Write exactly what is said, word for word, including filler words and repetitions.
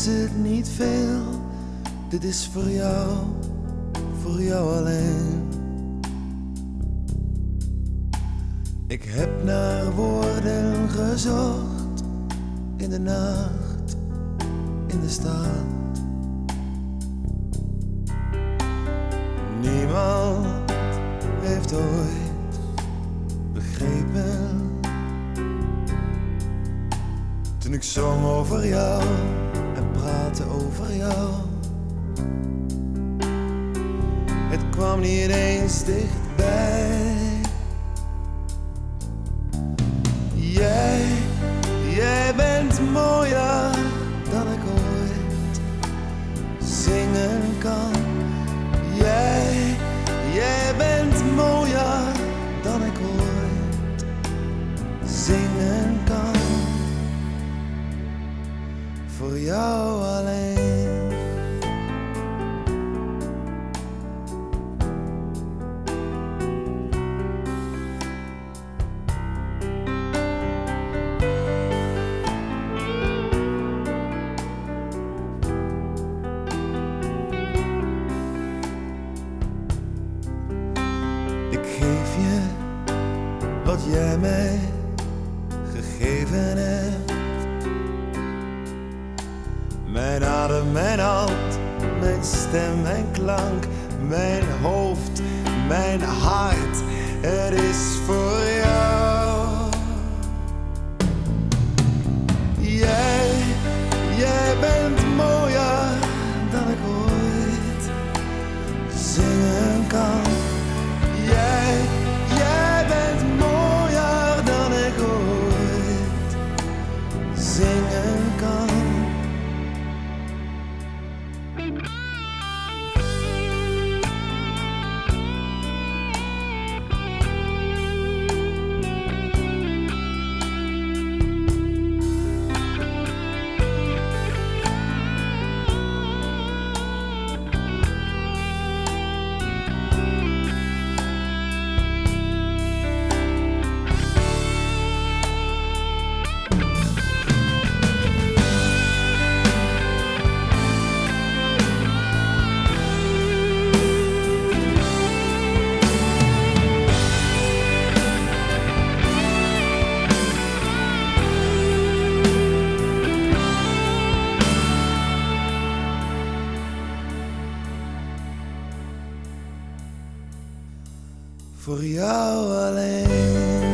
is het niet veel, dit is voor jou, voor jou alleen. Ik heb naar woorden gezocht, in de nacht, in de stad. Niemand heeft ooit begrepen, toen ik zong over jou en praatte over jou. Het kwam niet eens dichtbij. Jij, jij bent mooier dan ik ooit zingen kan. Jij, jij bent mooier dan ik ooit zingen kan. Voor jou alleen. Ik geef je wat jij mij gegeven hebt. Mijn adem, mijn hand, mijn stem, mijn klank, mijn hoofd, mijn hart. Het is voor jou. Jij, jij bent mooier dan ik ooit zingen kan. Jij, jij bent mooier dan ik ooit zingen kan. Voor jou alleen.